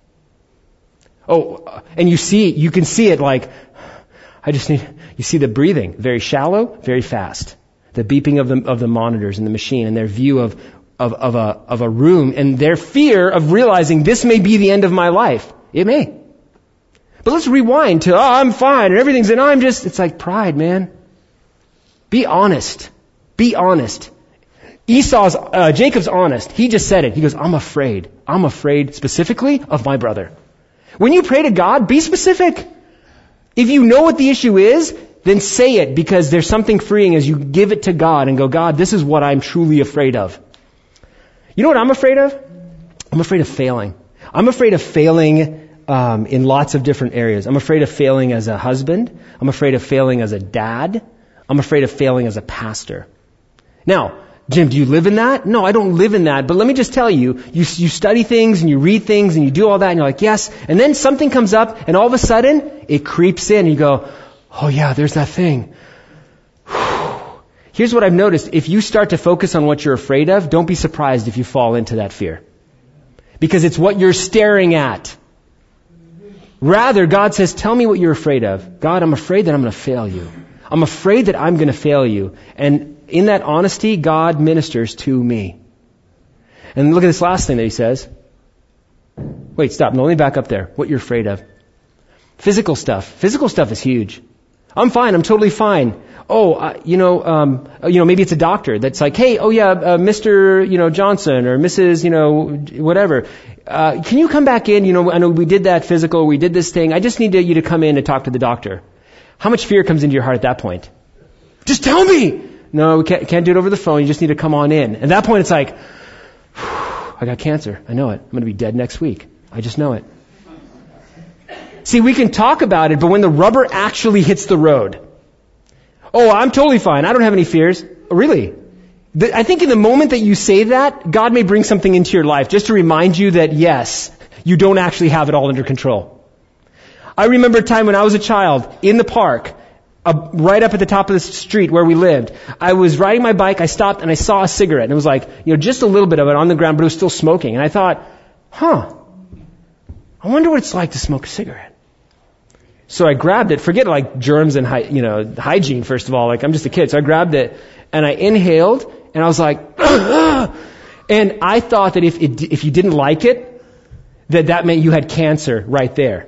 Oh, and you see, you can see it like, I just need, you see the breathing, very shallow, very fast. The beeping of the, of the monitors in the machine and their view of, of, of a, of a room and their fear of realizing this may be the end of my life. It may. But let's rewind to, oh, I'm fine and everything's, and I'm just, it's like pride, man. Be honest. Be honest. Esau's, uh, Jacob's honest. He just said it. He goes, I'm afraid. I'm afraid specifically of my brother. When you pray to God, be specific. If you know what the issue is, then say it, because there's something freeing as you give it to God and go, God, this is what I'm truly afraid of. You know what I'm afraid of? I'm afraid of failing. I'm afraid of failing um, in lots of different areas. I'm afraid of failing as a husband. I'm afraid of failing as a dad. I'm afraid of failing as a pastor. Now, Jim, do you live in that? No, I don't live in that. But let me just tell you, you, you study things and you read things and you do all that and you're like, yes. And then something comes up and all of a sudden it creeps in and you go, oh yeah, there's that thing. Here's what I've noticed. If you start to focus on what you're afraid of, don't be surprised if you fall into that fear. Because it's what you're staring at. Rather, God says, tell me what you're afraid of. God, I'm afraid that I'm going to fail you. I'm afraid that I'm going to fail you. And in that honesty, God ministers to me. And look at this last thing that he says. Wait, stop. No, let me back up there. What you're afraid of. Physical stuff. Physical stuff is huge. I'm fine. I'm totally fine. Oh, uh, you know, um, you know, maybe it's a doctor that's like, hey, oh yeah, uh, Mister, you know, Johnson or Missus, you know, whatever. Uh, can you come back in? You know, I know we did that physical. We did this thing. I just need to, you to come in and talk to the doctor. How much fear comes into your heart at that point? Just tell me. No, we can't, can't do it over the phone. You just need to come on in. At that point, it's like, I got cancer. I know it. I'm going to be dead next week. I just know it. See, we can talk about it, but when the rubber actually hits the road, oh, I'm totally fine. I don't have any fears. Really? I think in the moment that you say that, God may bring something into your life just to remind you that, yes, you don't actually have it all under control. I remember a time when I was a child in the park, Uh, right up at the top of the street where we lived. I was riding my bike, I stopped, and I saw a cigarette. And it was like, you know, just a little bit of it on the ground, but it was still smoking. And I thought, huh, I wonder what it's like to smoke a cigarette. So I grabbed it. Forget like germs and, hy- you know, hygiene, first of all. Like, I'm just a kid. So I grabbed it, and I inhaled, and I was like, and I thought that if it, if you didn't like it, that that meant you had cancer right there.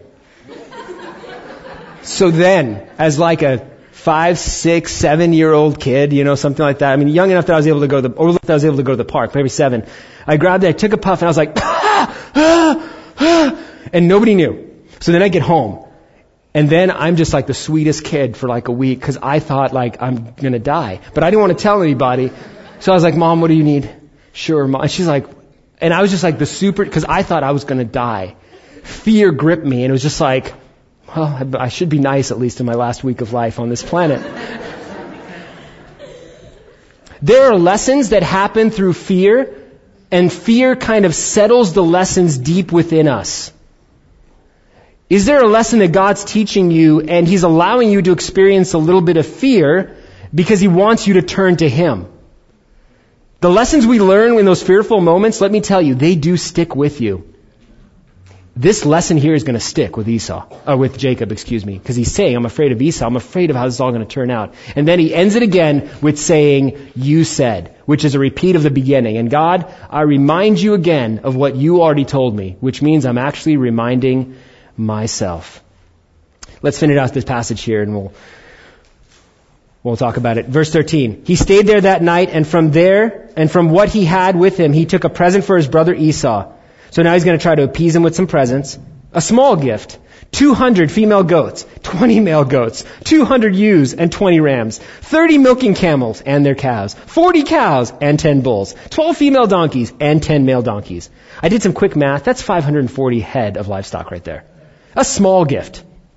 So then, as like a five, six, seven-year-old kid, you know, something like that. I mean, young enough that I was able to go to the, old enough that I was able to go to the park, maybe seven. I grabbed it, I took a puff, and I was like, ah, ah, ah, and nobody knew. So then I get home, and then I'm just like the sweetest kid for like a week, because I thought like I'm gonna die, but I didn't want to tell anybody. So I was like, Mom, what do you need? Sure, Mom. And she's like, and I was just like the super, because I thought I was gonna die. Fear gripped me, and it was just like, well, I should be nice at least in my last week of life on this planet. There are lessons that happen through fear, and fear kind of settles the lessons deep within us. Is there a lesson that God's teaching you and He's allowing you to experience a little bit of fear because He wants you to turn to Him? The lessons we learn in those fearful moments, let me tell you, they do stick with you. This lesson here is going to stick with Esau, or with Jacob, excuse me, because he's saying, I'm afraid of Esau. I'm afraid of how this is all going to turn out. And then he ends it again with saying, you said, which is a repeat of the beginning. And God, I remind you again of what you already told me, which means I'm actually reminding myself. Let's finish out this passage here and we'll, we'll talk about it. Verse thirteen. He stayed there that night, and from there, and from what he had with him, he took a present for his brother Esau. So now he's going to try to appease him with some presents. A small gift. two hundred female goats, twenty male goats, two hundred ewes and twenty rams, thirty milking camels and their calves, forty cows and ten bulls, twelve female donkeys and ten male donkeys. I did some quick math. That's five hundred forty head of livestock right there. A small gift.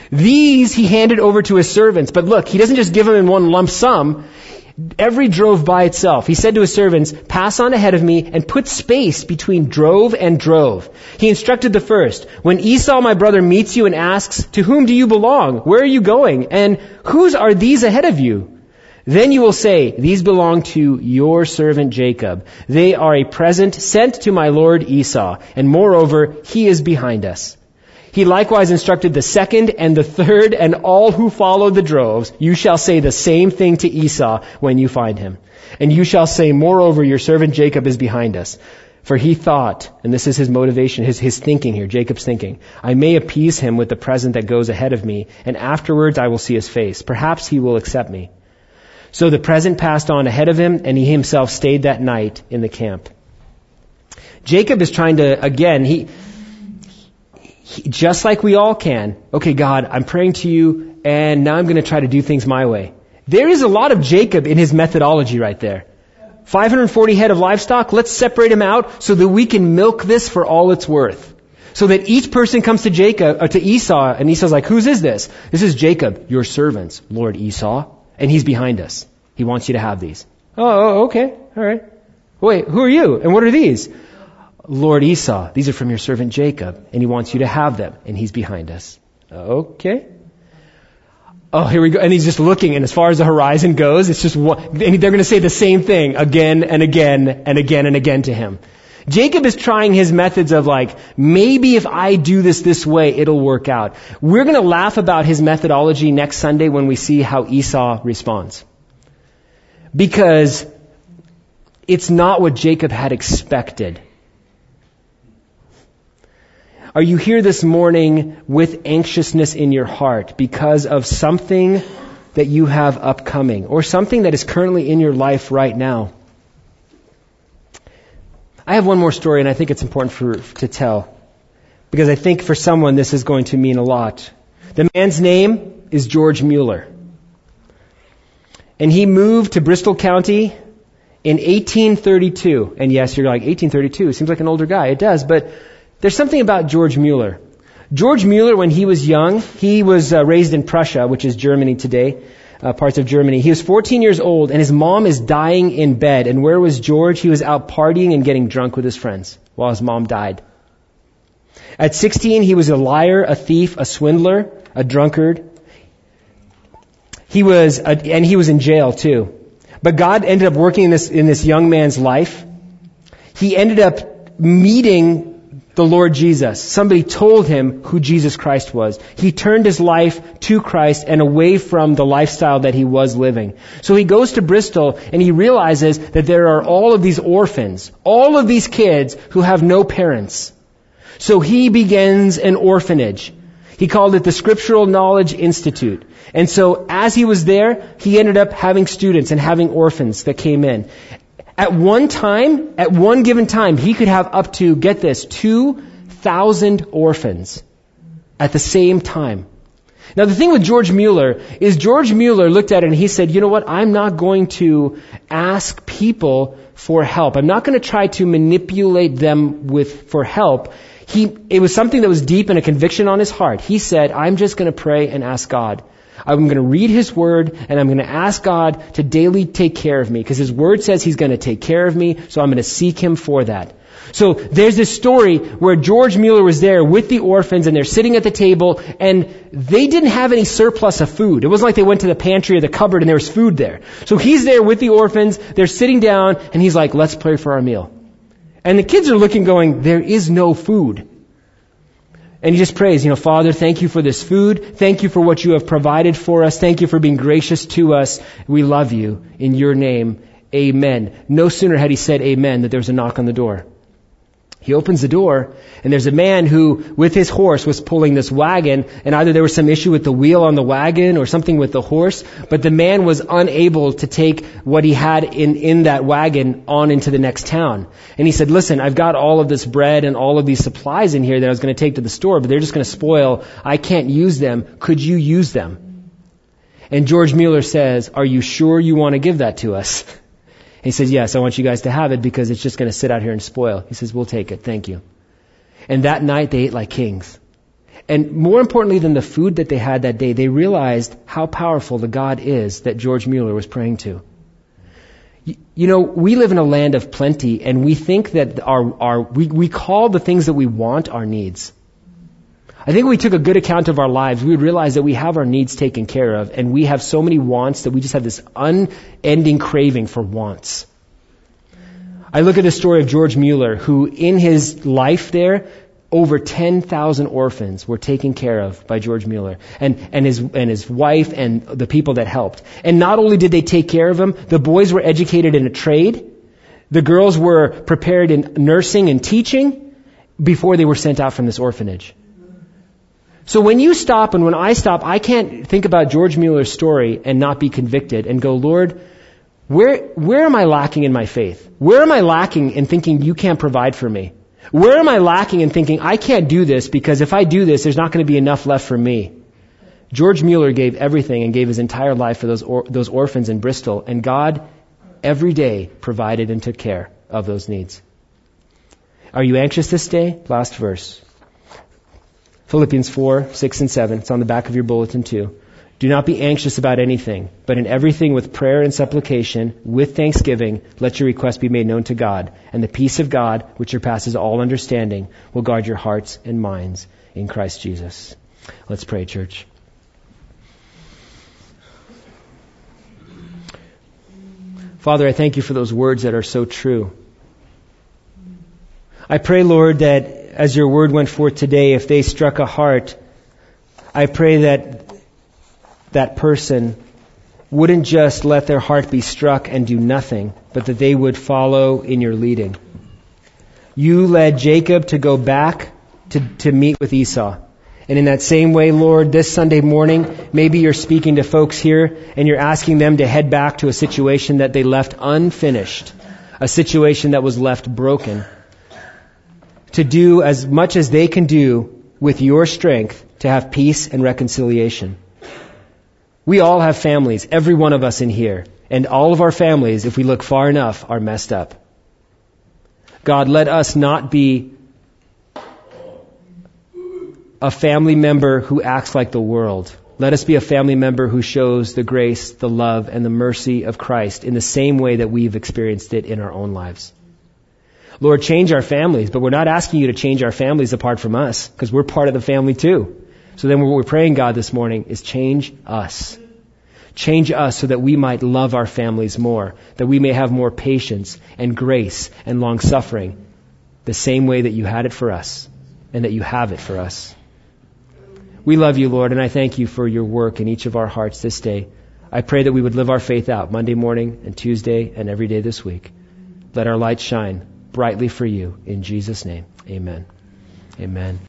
These he handed over to his servants. But look, he doesn't just give them in one lump sum. Every drove by itself. He said to his servants, pass on ahead of me and put space between drove and drove. He instructed the first, when Esau, my brother, meets you and asks, to whom do you belong? Where are you going? And whose are these ahead of you? Then you will say, these belong to your servant Jacob. They are a present sent to my lord Esau. And moreover, he is behind us. He likewise instructed the second and the third and all who follow the droves. You shall say the same thing to Esau when you find him. And you shall say, moreover, your servant Jacob is behind us. For he thought, and this is his motivation, his, his thinking here, Jacob's thinking, I may appease him with the present that goes ahead of me, and afterwards I will see his face. Perhaps he will accept me. So the present passed on ahead of him, and he himself stayed that night in the camp. Jacob is trying to, again, he... just like we all can, okay, God, I'm praying to you, and now I'm going to try to do things my way. There is a lot of Jacob in his methodology right there. five hundred forty head of livestock, let's separate him out so that we can milk this for all it's worth. So that each person comes to Jacob, or to Esau, and Esau's like, whose is this? This is Jacob, your servants, Lord Esau, and he's behind us. He wants you to have these. Oh, oh okay, all right. Wait, who are you? And what are these? Lord Esau, these are from your servant Jacob, and he wants you to have them, and he's behind us. Okay. Oh, here we go. And he's just looking, and as far as the horizon goes, it's just one, and they're going to say the same thing again and again and again and again to him. Jacob is trying his methods of like, maybe if I do this this way, it'll work out. We're going to laugh about his methodology next Sunday when we see how Esau responds. Because it's not what Jacob had expected. Are you here this morning with anxiousness in your heart because of something that you have upcoming or something that is currently in your life right now? I have one more story, and I think it's important for to tell because I think for someone this is going to mean a lot. The man's name is George Mueller. And he moved to Bristol County in eighteen thirty-two. And yes, you're like, eighteen thirty-two, seems like an older guy. It does, but there's something about George Mueller. George Mueller, when he was young, he was uh, raised in Prussia, which is Germany today, uh, parts of Germany. He was fourteen years old, and his mom is dying in bed. And where was George? He was out partying and getting drunk with his friends while his mom died. At sixteen, he was a liar, a thief, a swindler, a drunkard. He was, a, and he was in jail too. But God ended up working in this in this young man's life. He ended up meeting the Lord Jesus. Somebody told him who Jesus Christ was. He turned his life to Christ and away from the lifestyle that he was living. So he goes to Bristol and he realizes that there are all of these orphans, all of these kids who have no parents. So he begins an orphanage. He called it the Scriptural Knowledge Institute. And so as he was there, he ended up having students and having orphans that came in. At one time, at one given time, he could have up to, get this, two thousand orphans at the same time. Now the thing with George Mueller is George Mueller looked at it and he said, you know what, I'm not going to ask people for help. I'm not going to try to manipulate them with for help. He, it was something that was deep and a conviction on his heart. He said, I'm just going to pray and ask God. I'm going to read His Word, and I'm going to ask God to daily take care of me, because His Word says He's going to take care of me, so I'm going to seek Him for that. So there's this story where George Mueller was there with the orphans, and they're sitting at the table, and they didn't have any surplus of food. It wasn't like they went to the pantry or the cupboard and there was food there. So he's there with the orphans, they're sitting down, and he's like, let's pray for our meal. And the kids are looking going, there is no food. And he just prays, you know, Father, thank you for this food. Thank you for what you have provided for us. Thank you for being gracious to us. We love you. In your name, amen. No sooner had he said amen that there was a knock on the door. He opens the door, and there's a man who, with his horse, was pulling this wagon, and either there was some issue with the wheel on the wagon or something with the horse, but the man was unable to take what he had in, in that wagon on into the next town. And he said, listen, I've got all of this bread and all of these supplies in here that I was going to take to the store, but they're just going to spoil. I can't use them. Could you use them? And George Mueller says, are you sure you want to give that to us? He says, yes, I want you guys to have it because it's just going to sit out here and spoil. He says, we'll take it. Thank you. And that night they ate like kings. And more importantly than the food that they had that day, they realized how powerful the God is that George Mueller was praying to. You know, we live in a land of plenty, and we think that our, our we, we call the things that we want our needs. I think if we took a good account of our lives, we would realize that we have our needs taken care of, and we have so many wants that we just have this unending craving for wants. I look at the story of George Mueller, who in his life there, over ten thousand orphans were taken care of by George Mueller and, and his and his wife and the people that helped. And not only did they take care of them, the boys were educated in a trade. The girls were prepared in nursing and teaching before they were sent out from this orphanage. So when you stop and when I stop, I can't think about George Mueller's story and not be convicted and go, Lord, where where am I lacking in my faith? Where am I lacking in thinking you can't provide for me? Where am I lacking in thinking, I can't do this because if I do this, there's not going to be enough left for me? George Mueller gave everything and gave his entire life for those or, those orphans in Bristol, and God every day provided and took care of those needs. Are you anxious this day? Last verse. Philippians four, six, and seven. It's on the back of your bulletin too. Do not be anxious about anything, but in everything with prayer and supplication, with thanksgiving, let your requests be made known to God. And the peace of God, which surpasses all understanding, will guard your hearts and minds in Christ Jesus. Let's pray, church. Father, I thank you for those words that are so true. I pray, Lord, that as your word went forth today, if they struck a heart, I pray that that person wouldn't just let their heart be struck and do nothing, but that they would follow in your leading. You led Jacob to go back to, to meet with Esau. And in that same way, Lord, this Sunday morning, maybe you're speaking to folks here and you're asking them to head back to a situation that they left unfinished, a situation that was left broken, to do as much as they can do with your strength to have peace and reconciliation. We all have families, every one of us in here. And all of our families, if we look far enough, are messed up. God, let us not be a family member who acts like the world. Let us be a family member who shows the grace, the love, and the mercy of Christ in the same way that we've experienced it in our own lives. Lord, change our families, but we're not asking you to change our families apart from us, because we're part of the family too. So then what we're praying, God, this morning is change us. Change us so that we might love our families more, that we may have more patience and grace and long-suffering, the same way that you had it for us and that you have it for us. We love you, Lord, and I thank you for your work in each of our hearts this day. I pray that we would live our faith out Monday morning and Tuesday and every day this week. Let our light shine brightly for you. In Jesus' name, amen. Amen.